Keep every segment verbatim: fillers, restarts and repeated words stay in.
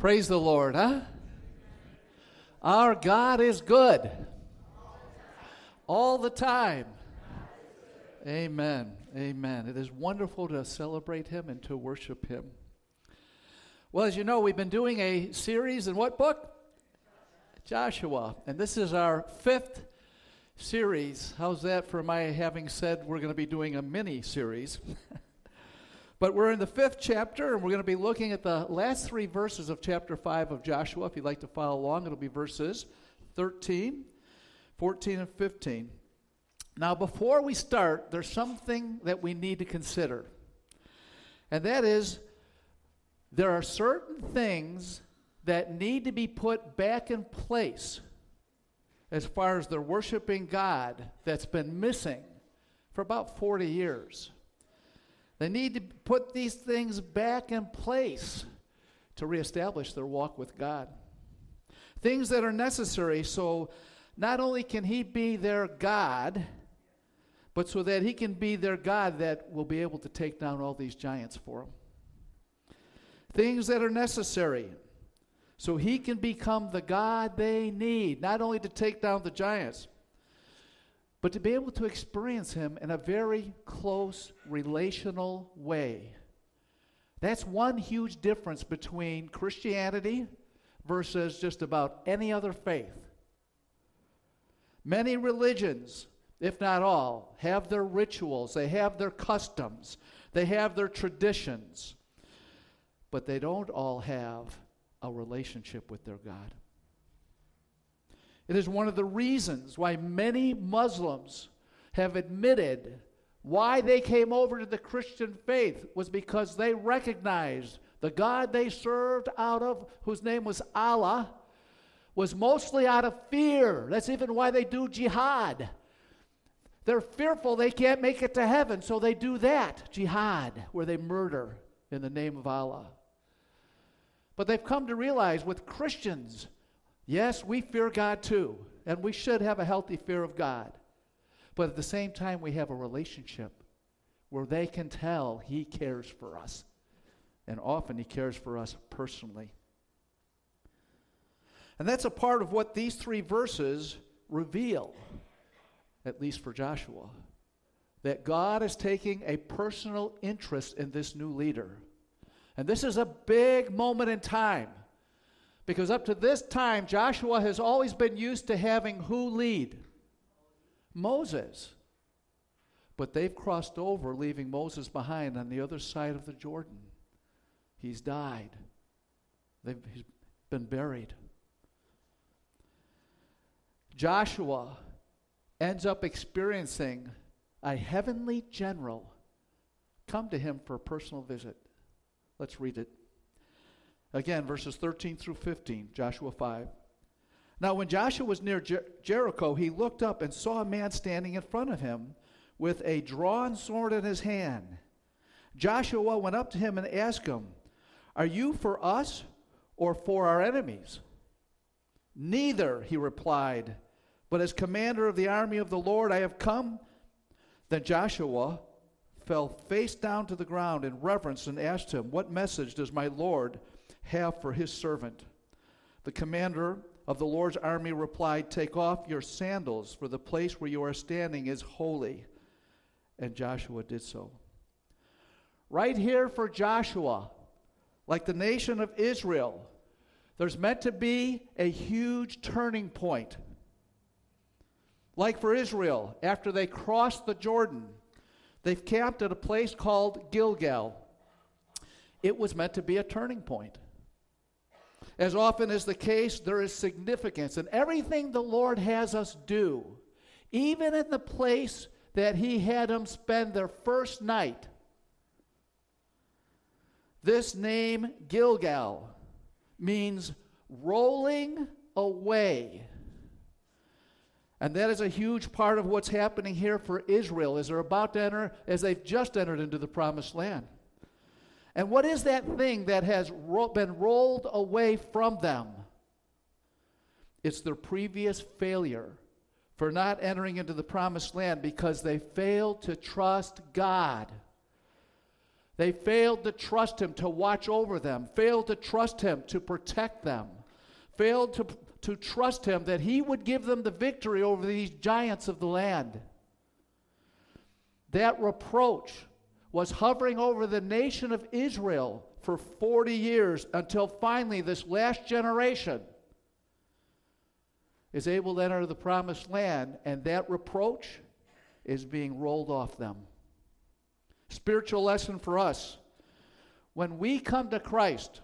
Praise the Lord, huh? Our God is good. All the time. Amen. Amen. It is wonderful to celebrate Him and to worship Him. Well, as you know, we've been doing a series in what book? Joshua. And this is our fifth series. How's that for my having said we're going to be doing a mini series? But we're in the fifth chapter, and we're going to be looking at the last three verses of chapter five of Joshua. If you'd like to follow along, it'll be verses thirteen, fourteen, and fifteen. Now, before we start, there's something that we need to consider. And that is, there are certain things that need to be put back in place as far as the worshiping God that's been missing for about forty years. They need to put these things back in place to reestablish their walk with God. Things that are necessary so not only can He be their God, but so that He can be their God that will be able to take down all these giants for them. Things that are necessary so He can become the God they need, not only to take down the giants, but to be able to experience Him in a very close relational way. That's one huge difference between Christianity versus just about any other faith. Many religions, if not all, have their rituals, they have their customs, they have their traditions, but they don't all have a relationship with their God. It is one of the reasons why many Muslims have admitted why they came over to the Christian faith was because they recognized the God they served out of, whose name was Allah, was mostly out of fear. That's even why they do jihad. They're fearful they can't make it to heaven, so they do that, jihad, where they murder in the name of Allah. But they've come to realize with Christians, yes, we fear God too, and we should have a healthy fear of God. But at the same time, we have a relationship where they can tell He cares for us. And often He cares for us personally. And that's a part of what these three verses reveal, at least for Joshua, that God is taking a personal interest in this new leader. And this is a big moment in time. Because up to this time, Joshua has always been used to having who lead? Moses. But they've crossed over, leaving Moses behind on the other side of the Jordan. He's died. They've, he's been buried. Joshua ends up experiencing a heavenly general come to him for a personal visit. Let's read it. Again, verses thirteen through fifteen, Joshua five. Now, when Joshua was near Jer- Jericho, he looked up and saw a man standing in front of him with a drawn sword in his hand. Joshua went up to him and asked him, "Are you for us or for our enemies?" "Neither," he replied, "but as commander of the army of the Lord I have come." Then Joshua fell face down to the ground in reverence and asked him, "What message does my Lord have for his servant?" The commander of the Lord's army replied, "Take off your sandals, for the place where you are standing is holy." And Joshua did so. Right here for Joshua, like the nation of Israel, there's meant to be a huge turning point. Like for Israel, after they crossed the Jordan, they've camped at a place called Gilgal. It was meant to be a turning point. As often is the case, there is significance in everything the Lord has us do, even in the place that He had them spend their first night. This name, Gilgal, means rolling away. And that is a huge part of what's happening here for Israel as they're about to enter, as they've just entered into the promised land. And what is that thing that has ro- been rolled away from them? It's their previous failure for not entering into the promised land because they failed to trust God. They failed to trust him to watch over them, failed to trust him to protect them, failed to, to trust him that he would give them the victory over these giants of the land. That reproach was hovering over the nation of Israel for forty years until finally this last generation is able to enter the promised land, and that reproach is being rolled off them. Spiritual lesson for us. When we come to Christ,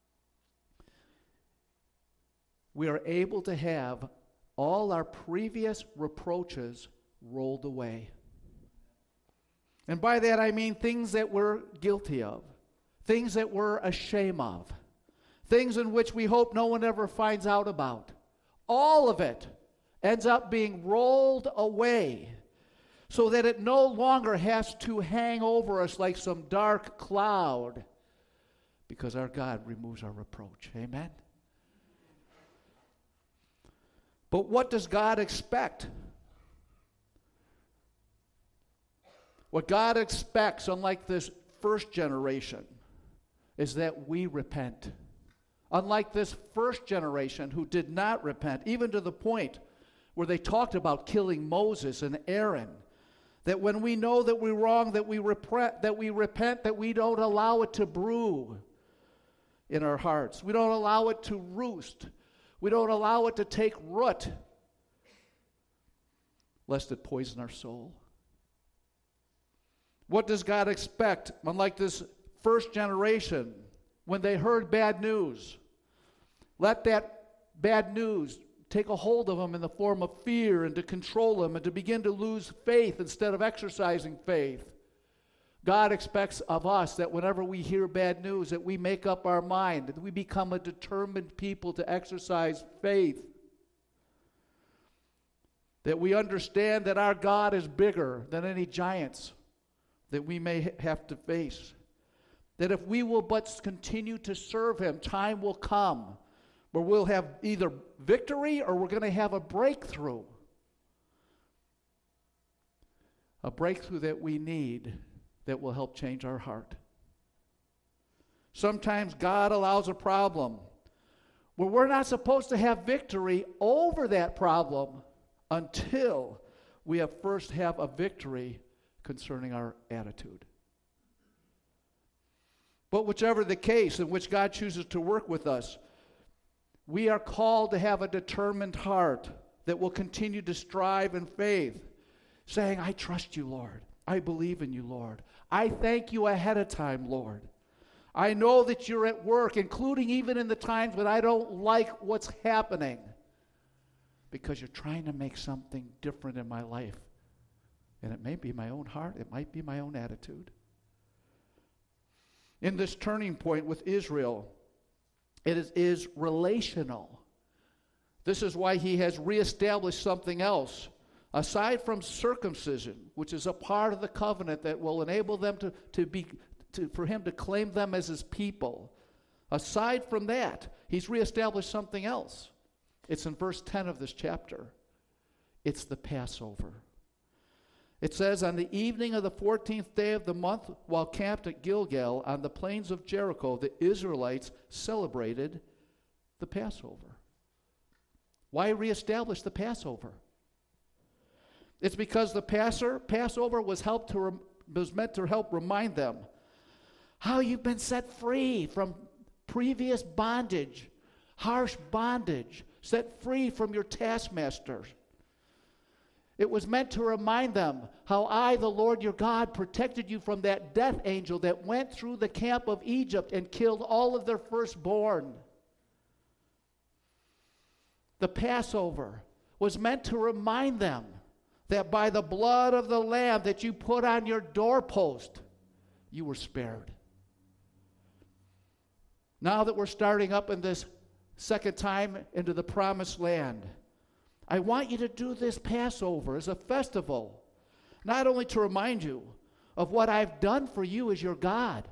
we are able to have all our previous reproaches rolled away. And by that I mean things that we're guilty of, things that we're ashamed of, things in which we hope no one ever finds out about. All of it ends up being rolled away so that it no longer has to hang over us like some dark cloud, because our God removes our reproach. Amen? But what does God expect? What God expects, unlike this first generation, is that we repent. Unlike this first generation who did not repent, even to the point where they talked about killing Moses and Aaron, that when we know that we're wrong, that we repent, that we repent, that we don't allow it to brew in our hearts. We don't allow it to roost. We don't allow it to take root, lest it poison our soul. What does God expect? Unlike this first generation, when they heard bad news, let that bad news take a hold of them in the form of fear and to control them and to begin to lose faith instead of exercising faith. God expects of us that whenever we hear bad news, that we make up our mind, that we become a determined people to exercise faith. That we understand that our God is bigger than any giants that we may have to face. That if we will but continue to serve him, time will come where we'll have either victory or we're going to have a breakthrough. A breakthrough that we need that will help change our heart. Sometimes God allows a problem where we're not supposed to have victory over that problem until we have first have a victory concerning our attitude. But whichever the case in which God chooses to work with us, we are called to have a determined heart that will continue to strive in faith, saying, I trust you, Lord. I believe in you, Lord. I thank you ahead of time, Lord. I know that you're at work, including even in the times when I don't like what's happening, because you're trying to make something different in my life. And it may be my own heart. It might be my own attitude. In this turning point with Israel, it is, is relational. This is why he has reestablished something else. Aside from circumcision, which is a part of the covenant that will enable them to, to be, to, for him to claim them as his people. Aside from that, he's reestablished something else. It's in verse ten of this chapter. It's the Passover. It says, on the evening of the fourteenth day of the month, while camped at Gilgal on the plains of Jericho, the Israelites celebrated the Passover. Why reestablish the Passover? It's because the Passover, Passover was, helped to rem, was meant to help remind them how you've been set free from previous bondage, harsh bondage, set free from your taskmasters. It was meant to remind them how I, the Lord your God, protected you from that death angel that went through the camp of Egypt and killed all of their firstborn. The Passover was meant to remind them that by the blood of the Lamb that you put on your doorpost, you were spared. Now that we're starting up in this second time into the promised land, I want you to do this Passover as a festival, not only to remind you of what I've done for you as your God,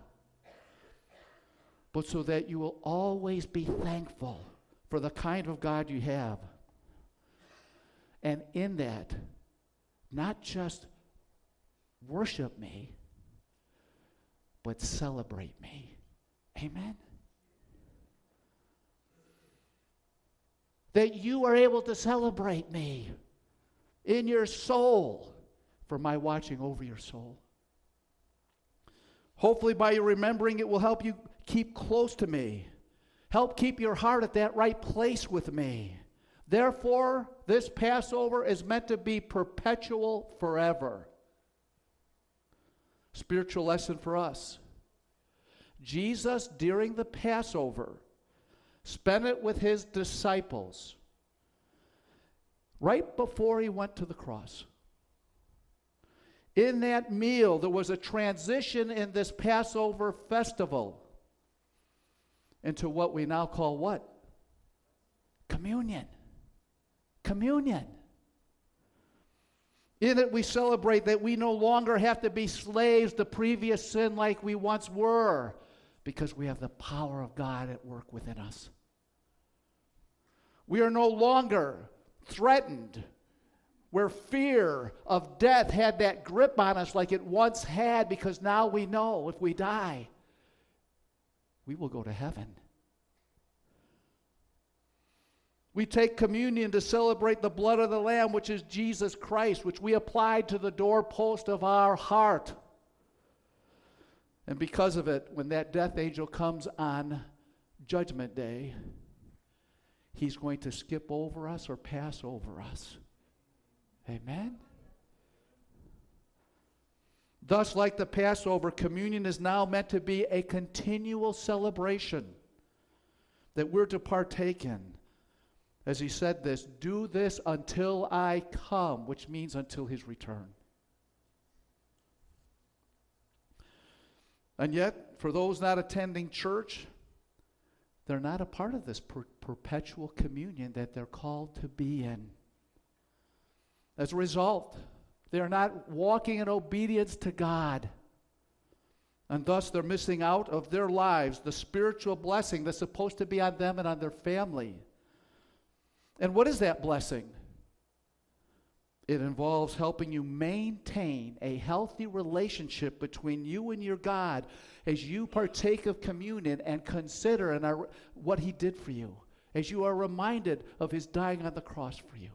but so that you will always be thankful for the kind of God you have. And in that, not just worship me, but but celebrate me. Amen? That you are able to celebrate me in your soul for my watching over your soul. Hopefully by your remembering, it will help you keep close to me. Help keep your heart at that right place with me. Therefore, this Passover is meant to be perpetual forever. Spiritual lesson for us. Jesus, during the Passover, spent it with his disciples right before he went to the cross. In that meal, there was a transition in this Passover festival into what we now call what? Communion. Communion. In it, we celebrate that we no longer have to be slaves to previous sin like we once were, because we have the power of God at work within us. We are no longer threatened where fear of death had that grip on us like it once had, because now we know if we die, we will go to heaven. We take communion to celebrate the blood of the Lamb, which is Jesus Christ, which we applied to the doorpost of our heart. And because of it, when that death angel comes on Judgment Day, he's going to skip over us or pass over us. Amen? Thus, like the Passover, communion is now meant to be a continual celebration that we're to partake in. As he said this, do this until I come, which means until his return. And yet, for those not attending church, they're not a part of this per- perpetual communion that they're called to be in. As a result, they are not walking in obedience to God. And thus they're missing out of their lives the spiritual blessing that's supposed to be on them and on their family. And what is that blessing? It involves helping you maintain a healthy relationship between you and your God as you partake of communion and consider and are, what he did for you, as you are reminded of his dying on the cross for you.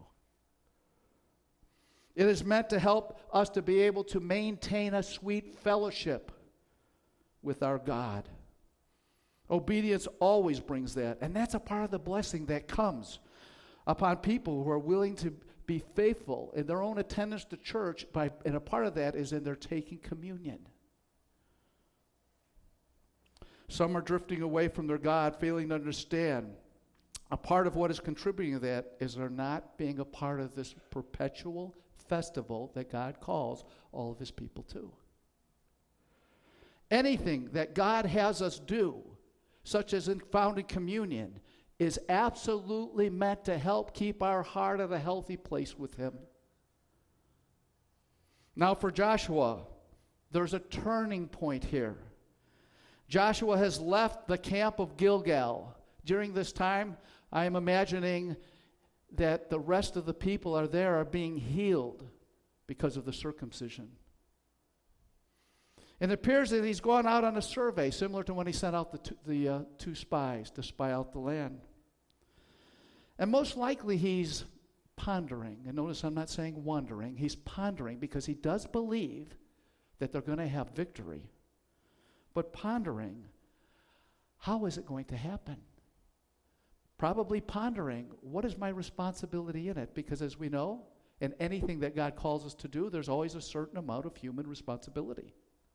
It is meant to help us to be able to maintain a sweet fellowship with our God. Obedience always brings that, and that's a part of the blessing that comes upon people who are willing to be faithful in their own attendance to church, by, and a part of that is in their taking communion. Some are drifting away from their God, failing to understand. A part of what is contributing to that is they're not being a part of this perpetual festival that God calls all of his people to. Anything that God has us do, such as in found in communion, is absolutely meant to help keep our heart at a healthy place with him. Now for Joshua, there's a turning point here. Joshua has left the camp of Gilgal. During this time, I am imagining that the rest of the people are there are being healed because of the circumcision. And it appears that he's gone out on a survey, similar to when he sent out the, two, the uh, two spies to spy out the land. And most likely he's pondering. And notice I'm not saying wondering. He's pondering because he does believe that they're going to have victory. But pondering, how is it going to happen? Probably pondering, what is my responsibility in it? Because as we know, in anything that God calls us to do, there's always a certain amount of human responsibility.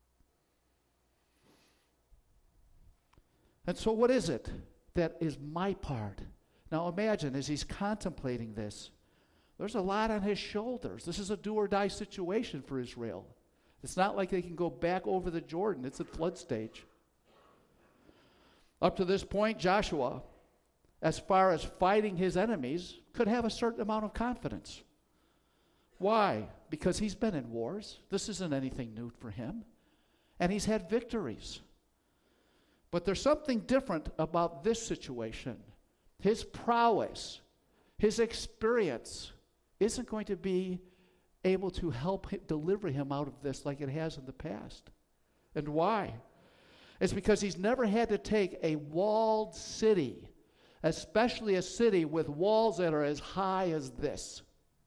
And so what is it that is my part? Now imagine, as he's contemplating this, there's a lot on his shoulders. This is a do-or-die situation for Israel. It's not like they can go back over the Jordan. It's at flood stage. Up to this point, Joshua, as far as fighting his enemies, could have a certain amount of confidence. Why? Because he's been in wars. This isn't anything new for him. And he's had victories. But there's something different about this situation. His prowess, his experience isn't going to be able to help him, deliver him out of this like it has in the past. And why? It's because he's never had to take a walled city, especially a city with walls that are as high as this.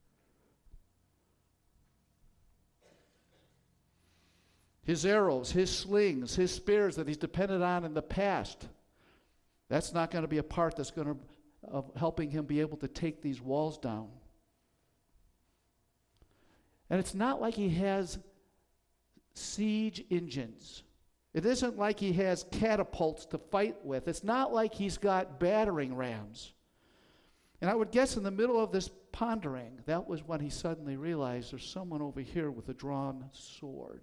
His arrows, his slings, his spears that he's depended on in the past, that's not going to be a part that's going to of helping him be able to take these walls down. And it's not like he has siege engines. It isn't like he has catapults to fight with. It's not like he's got battering rams. And I would guess in the middle of this pondering, that was when he suddenly realized there's someone over here with a drawn sword.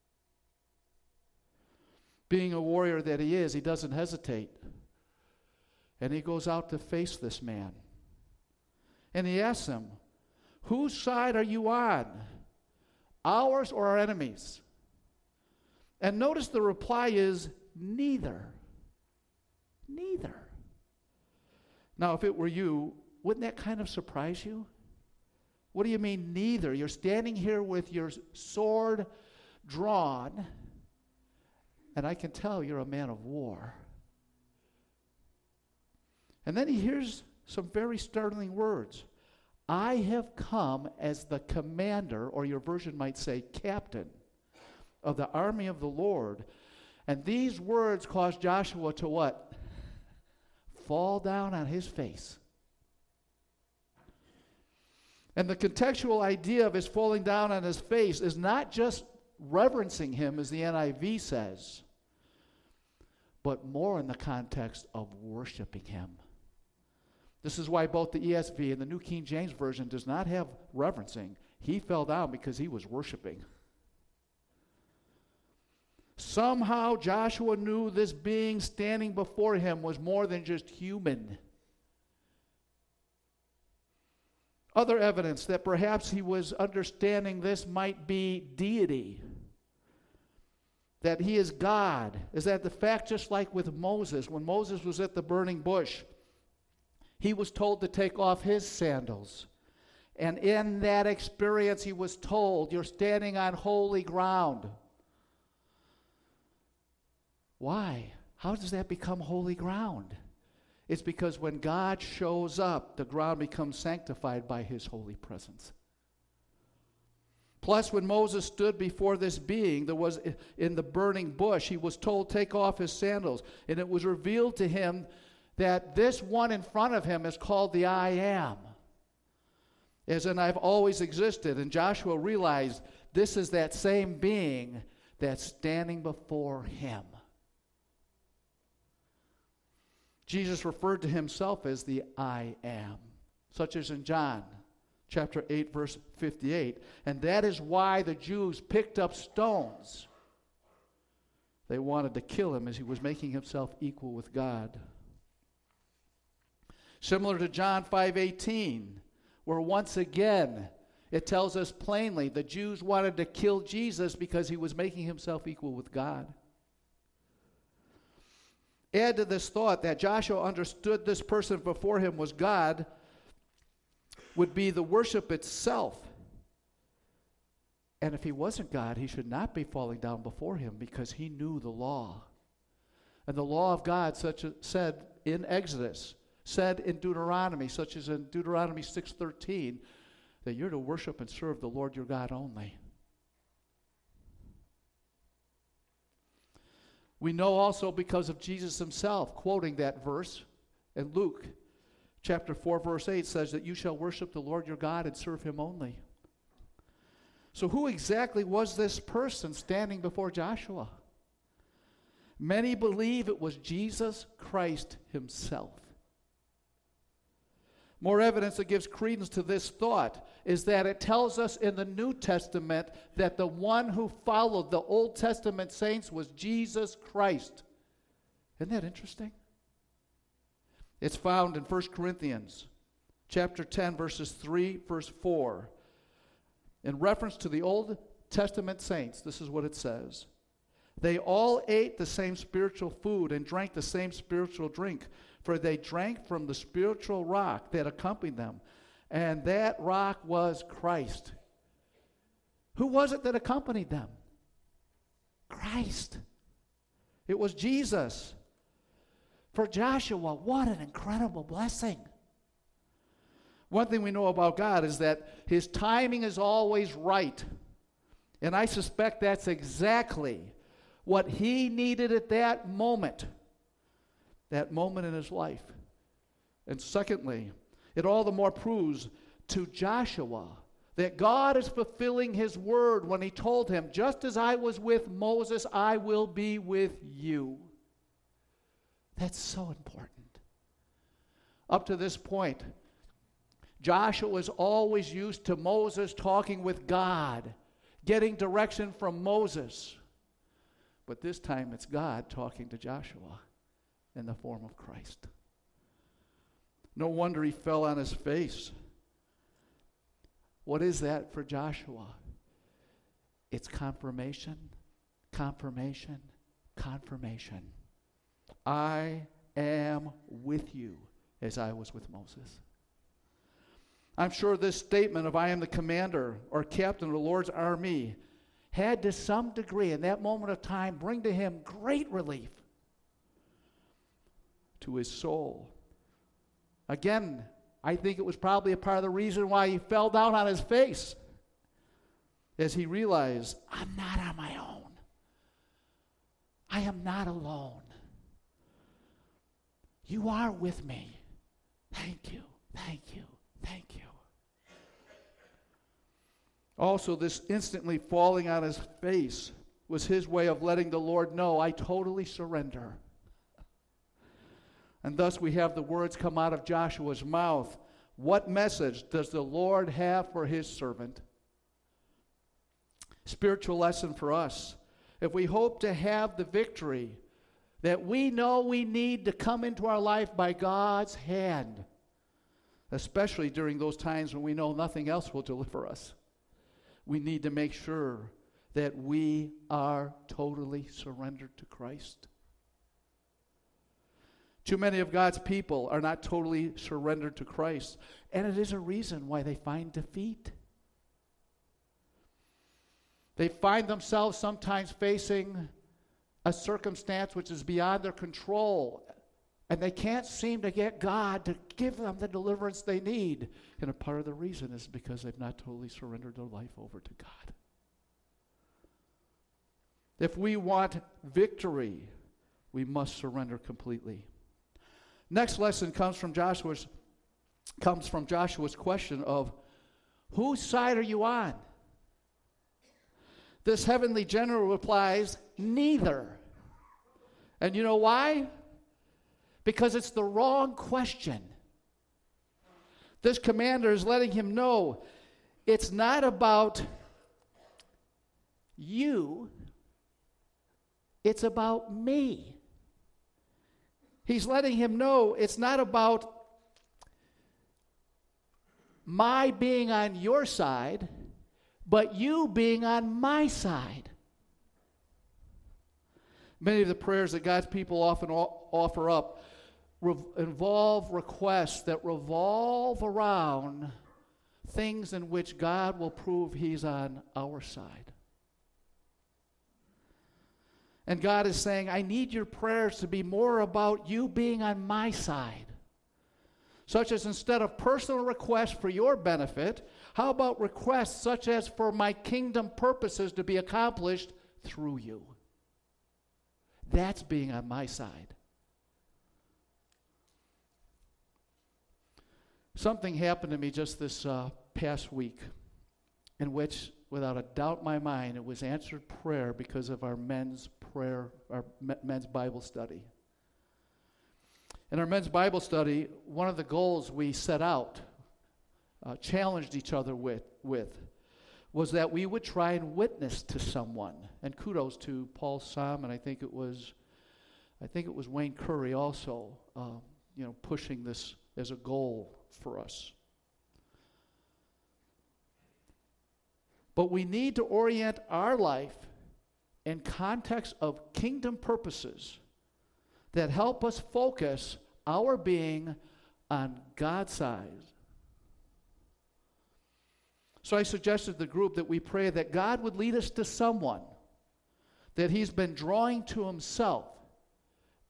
Being a warrior that he is, he doesn't hesitate. And he goes out to face this man. And he asks him, whose side are you on? Ours or our enemies? And notice the reply is neither. Neither. Now, if it were you, wouldn't that kind of surprise you? What do you mean neither? You're standing here with your sword drawn, and I can tell you're a man of war. And then he hears some very startling words. I have come as the commander, or your version might say captain, of the army of the Lord. And these words caused Joshua to what? Fall down on his face. And the contextual idea of his falling down on his face is not just reverencing him, as the N I V says, but more in the context of worshiping him. This is why both the E S V and the New King James Version does not have reverencing. He fell down because he was worshiping. Somehow Joshua knew this being standing before him was more than just human. Other evidence that perhaps he was understanding this might be deity. That he is God. Is that the fact, just like with Moses, when Moses was at the burning bush, he was told to take off his sandals. And in that experience, he was told, you're standing on holy ground. Why? How does that become holy ground? It's because when God shows up, the ground becomes sanctified by his holy presence. Plus, when Moses stood before this being that was in the burning bush, he was told, take off his sandals. And it was revealed to him that this one in front of him is called the I Am. As in, I've always existed. And Joshua realized this is that same being that's standing before him. Jesus referred to himself as the I Am, such as in John chapter eight, verse fifty-eight. And that is why the Jews picked up stones. They wanted to kill him as he was making himself equal with God. Similar to John five eighteen, where once again it tells us plainly the Jews wanted to kill Jesus because he was making himself equal with God. Add to this thought that Joshua understood this person before him was God would be the worship itself. And if he wasn't God, he should not be falling down before him because he knew the law. And the law of God, such as said in Exodus, said in Deuteronomy, such as in Deuteronomy six thirteen, that you're to worship and serve the Lord your God only. We know also because of Jesus himself, quoting that verse in Luke chapter four, verse eight, says that you shall worship the Lord your God and serve him only. So who exactly was this person standing before Joshua? Many believe it was Jesus Christ himself. More evidence that gives credence to this thought is that it tells us in the New Testament that the one who followed the Old Testament saints was Jesus Christ. Isn't that interesting? It's found in First Corinthians chapter ten, verses three, verse four. In reference to the Old Testament saints, this is what it says. They all ate the same spiritual food and drank the same spiritual drink, for they drank from the spiritual rock that accompanied them, and that rock was Christ. Who was it that accompanied them? Christ. It was Jesus. For Joshua, what an incredible blessing. One thing we know about God is that his timing is always right. And I suspect that's exactly what he needed at that moment, that moment in his life. And secondly, it all the more proves to Joshua that God is fulfilling his word when he told him, just as I was with Moses, I will be with you. That's so important. Up to this point, Joshua was always used to Moses talking with God, getting direction from Moses. But this time it's God talking to Joshua in the form of Christ. No wonder he fell on his face. What is that for Joshua? It's confirmation, confirmation, confirmation. I am with you as I was with Moses. I'm sure this statement of I am the commander or captain of the Lord's army had to some degree in that moment of time bring to him great relief to his soul. Again, I think it was probably a part of the reason why he fell down on his face as he realized, I'm not on my own. I am not alone. You are with me. Thank you, thank you, thank you. Also, this instantly falling on his face was his way of letting the Lord know, I totally surrender. And thus we have the words come out of Joshua's mouth. What message does the Lord have for his servant? Spiritual lesson for us. If we hope to have the victory that we know we need to come into our life by God's hand, especially during those times when we know nothing else will deliver us, we need to make sure that we are totally surrendered to Christ. Too many of God's people are not totally surrendered to Christ, and it is a reason why they find defeat. They find themselves sometimes facing a circumstance which is beyond their control, and they can't seem to get God to give them the deliverance they need. And a part of the reason is because they've not totally surrendered their life over to God. If we want victory, we must surrender completely. Next lesson comes from Joshua's comes from Joshua's question of, whose side are you on? This heavenly general replies, neither. And you know why? Because it's the wrong question. This commander is letting him know it's not about you, it's about me. He's letting him know it's not about my being on your side, but you being on my side. Many of the prayers that God's people often o- offer up re- involve requests that revolve around things in which God will prove he's on our side. And God is saying, I need your prayers to be more about you being on my side. Such as instead of personal requests for your benefit, how about requests such as for my kingdom purposes to be accomplished through you? That's being on my side. Something happened to me just this uh, past week in which, without a doubt in my mind, it was answered prayer because of our men's prayer, our men's Bible study. In our men's Bible study, one of the goals we set out, uh, challenged each other with, with, was that we would try and witness to someone. And kudos to Paul Sam, and I think it was, I think it was Wayne Curry also, uh, you know, pushing this as a goal for us. But we need to orient our life in context of kingdom purposes that help us focus our being on God's side. So I suggested to the group that we pray that God would lead us to someone that he's been drawing to himself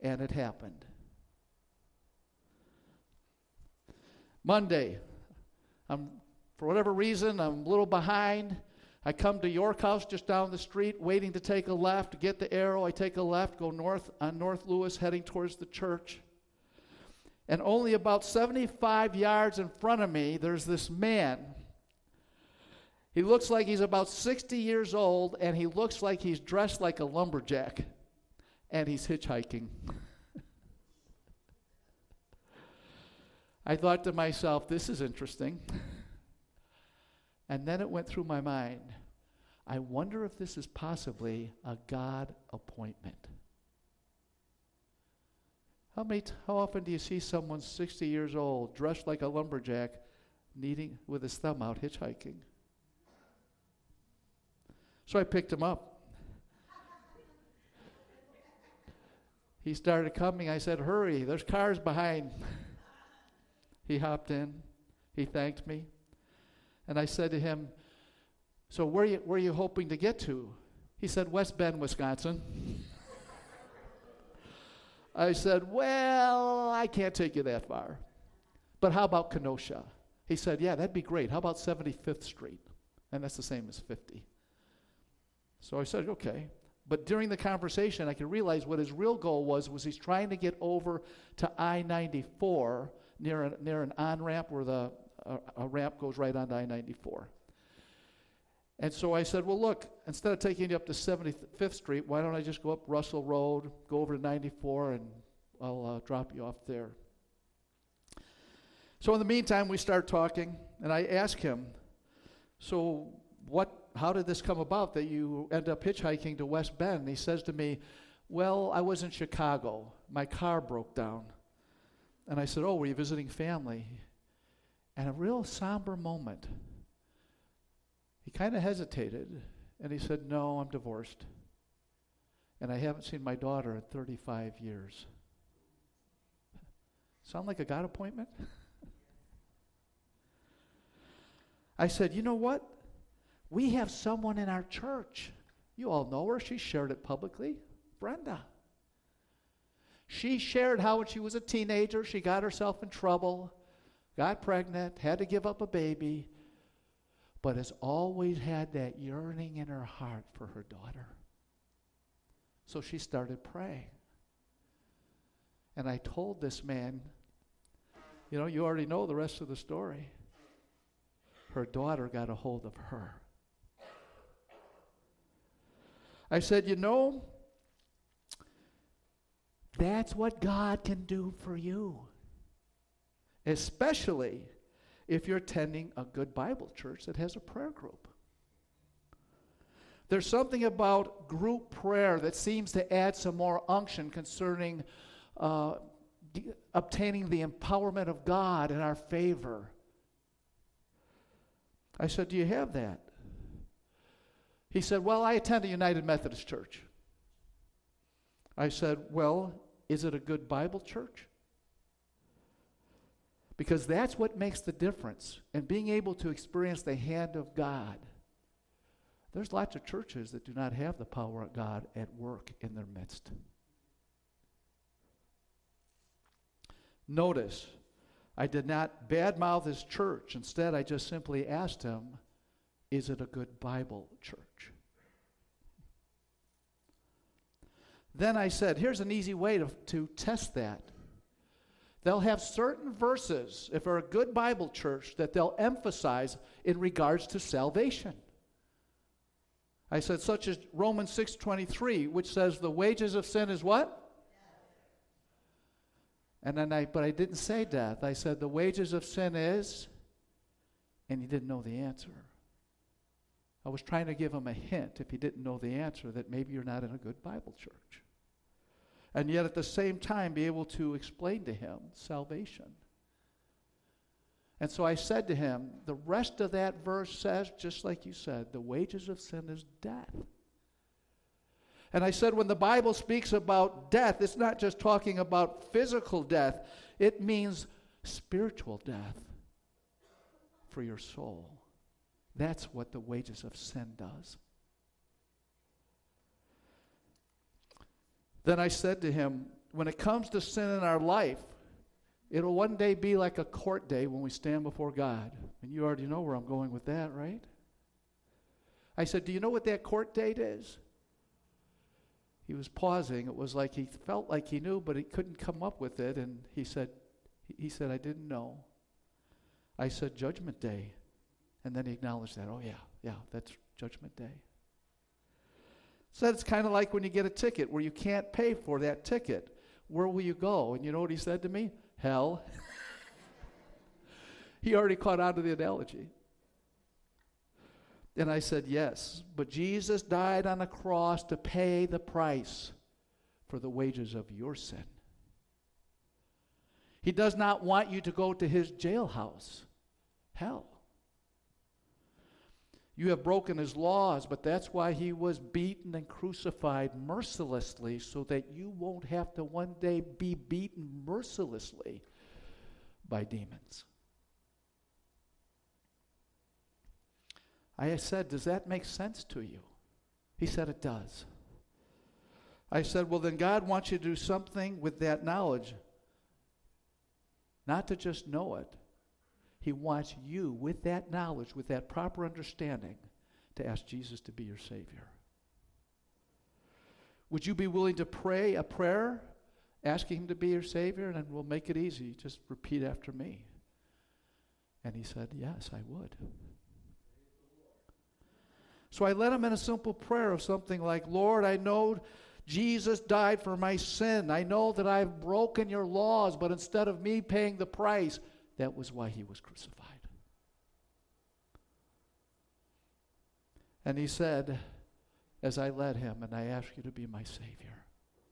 And it happened. Monday, I'm, for whatever reason, I'm a little behind. I come to York House just down the street, waiting to take a left, get the arrow. I take a left, go north on North Lewis, heading towards the church. And only about seventy-five yards in front of me, there's this man. He looks like he's about sixty years old, and he looks like he's dressed like a lumberjack, and he's hitchhiking. I thought to myself, this is interesting. And then it went through my mind, I wonder if this is possibly a God appointment. How many, t- how often do you see someone sixty years old, dressed like a lumberjack, needing with his thumb out, hitchhiking? So I picked him up. He started coming. I said, hurry, there's cars behind. He hopped in. He thanked me. And I said to him, so where are you, where are you hoping to get to? He said, West Bend, Wisconsin. I said, well, I can't take you that far. But how about Kenosha? He said, yeah, that'd be great. How about seventy-fifth Street? And that's the same as fifty. So I said, okay. But during the conversation, I could realize what his real goal was, was he's trying to get over to I ninety-four near, a, near an on-ramp where the a, a ramp goes right onto I ninety-four. And so I said, well, look, instead of taking you up to seventy-fifth Street, why don't I just go up Russell Road, go over to ninety-four, and I'll uh, drop you off there. So in the meantime, we start talking, and I ask him, so what? How did this come about that you end up hitchhiking to West Bend? And he says to me, well, I was in Chicago. My car broke down. And I said, oh, were you visiting family? And a real somber moment. He kind of hesitated, and he said, no, I'm divorced. And I haven't seen my daughter in thirty-five years. Sound like a God appointment? I said, you know what? We have someone in our church. You all know her. She shared it publicly. Brenda. She shared how when she was a teenager, she got herself in trouble, got pregnant, had to give up a baby, but has always had that yearning in her heart for her daughter. So she started praying. And I told this man, you know, you already know the rest of the story. Her daughter got a hold of her. I said, you know, that's what God can do for you. Especially if you're attending a good Bible church that has a prayer group. There's something about group prayer that seems to add some more unction concerning uh, d- obtaining the empowerment of God in our favor. I said, do you have that? He said, well, I attend a United Methodist Church. I said, well, is it a good Bible church? Because that's what makes the difference in being able to experience the hand of God. There's lots of churches that do not have the power of God at work in their midst. Notice, I did not badmouth his church. Instead, I just simply asked him, is it a good Bible church? Then I said, here's an easy way to, to test that. They'll have certain verses, if they're a good Bible church, that they'll emphasize in regards to salvation. I said, such as Romans six twenty-three, which says the wages of sin is what? And then I, but I didn't say death. I said the wages of sin is, and he didn't know the answer. I was trying to give him a hint, if he didn't know the answer, that maybe you're not in a good Bible church. And yet at the same time be able to explain to him salvation. And so I said to him, the rest of that verse says, just like you said, the wages of sin is death. And I said, when the Bible speaks about death, it's not just talking about physical death. It means spiritual death for your soul. That's what the wages of sin does. Then I said to him, when it comes to sin in our life, it'll one day be like a court day when we stand before God. And you already know where I'm going with that, right? I said, do you know what that court date is? He was pausing. It was like he felt like he knew, but he couldn't come up with it. And he said, he said, I didn't know. I said, Judgment Day. And then he acknowledged that. Oh, yeah, yeah, that's Judgment Day. So it's kind of like when you get a ticket where you can't pay for that ticket. Where will you go? And you know what he said to me? Hell. He already caught on to the analogy. And I said, yes, but Jesus died on a cross to pay the price for the wages of your sin. He does not want you to go to his jailhouse, hell. You have broken his laws, but that's why he was beaten and crucified mercilessly, so that you won't have to one day be beaten mercilessly by demons. I said, does that make sense to you? He said, it does. I said, well, then God wants you to do something with that knowledge. Not to just know it. He wants you, with that knowledge, with that proper understanding, to ask Jesus to be your Savior. Would you be willing to pray a prayer, asking him to be your Savior? And then we'll make it easy. Just repeat after me. And he said, yes, I would. So I led him in a simple prayer of something like, Lord, I know Jesus died for my sin. I know that I've broken your laws, but instead of me paying the price, that was why he was crucified. And he said, as I led him, and I ask you to be my Savior.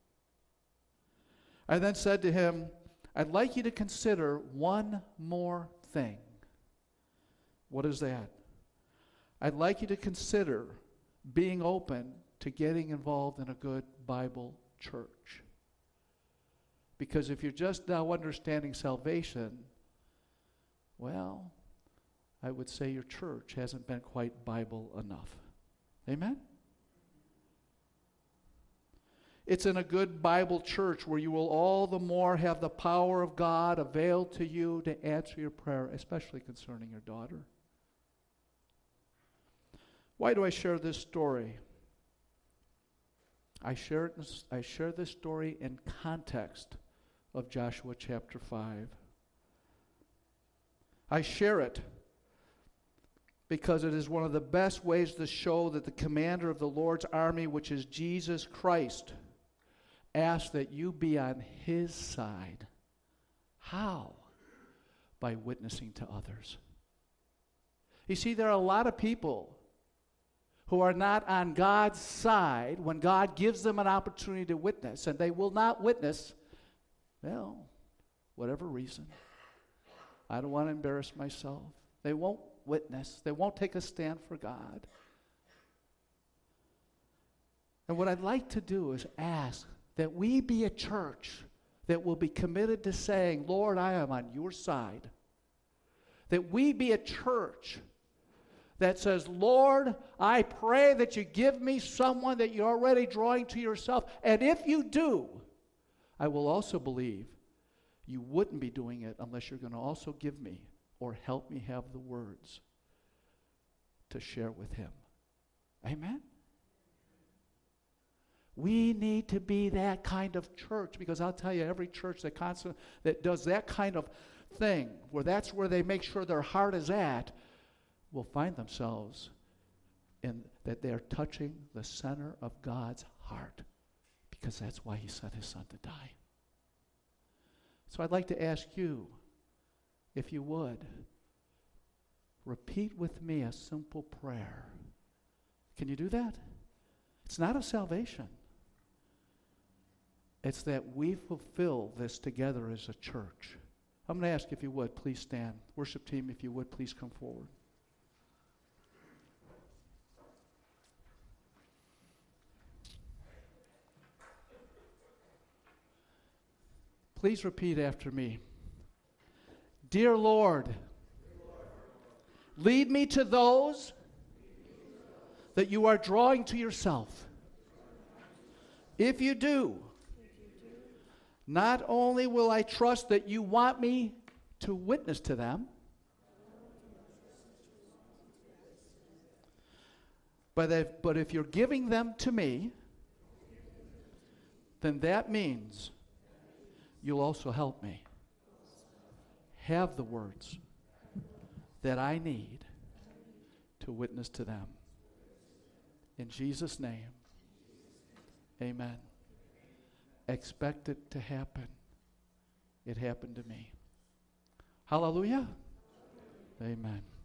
I then said to him, I'd like you to consider one more thing. What is that? I'd like you to consider being open to getting involved in a good Bible church. Because if you're just now understanding salvation, well, I would say your church hasn't been quite Bible enough. Amen? It's in a good Bible church where you will all the more have the power of God availed to you to answer your prayer, especially concerning your daughter. Why do I share this story? I share, it, I share this story in context of Joshua chapter five. I share it because it is one of the best ways to show that the commander of the Lord's army, which is Jesus Christ, asks that you be on his side. How? By witnessing to others. You see, there are a lot of people who are not on God's side when God gives them an opportunity to witness, and they will not witness, well, whatever reason. I don't want to embarrass myself. They won't witness. They won't take a stand for God. And what I'd like to do is ask that we be a church that will be committed to saying, Lord, I am on your side. That we be a church that says, Lord, I pray that you give me someone that you're already drawing to yourself. And if you do, I will also believe you wouldn't be doing it unless you're going to also give me or help me have the words to share with him. Amen? We need to be that kind of church, because I'll tell you, every church that constant, that does that kind of thing, where that's where they make sure their heart is at, will find themselves in that they're touching the center of God's heart, because that's why he sent his son to die. So I'd like to ask you, if you would, repeat with me a simple prayer. Can you do that? It's not of salvation. It's that we fulfill this together as a church. I'm going to ask if you would, please stand. Worship team, if you would, please come forward. Please repeat after me. Dear Lord, lead me to those that you are drawing to yourself. If you do, Not only will I trust that you want me to witness to them, but if, but if you're giving them to me, then that means you'll also help me have the words that I need to witness to them. In Jesus' name, amen. Expect it to happen. It happened to me. Hallelujah. Amen.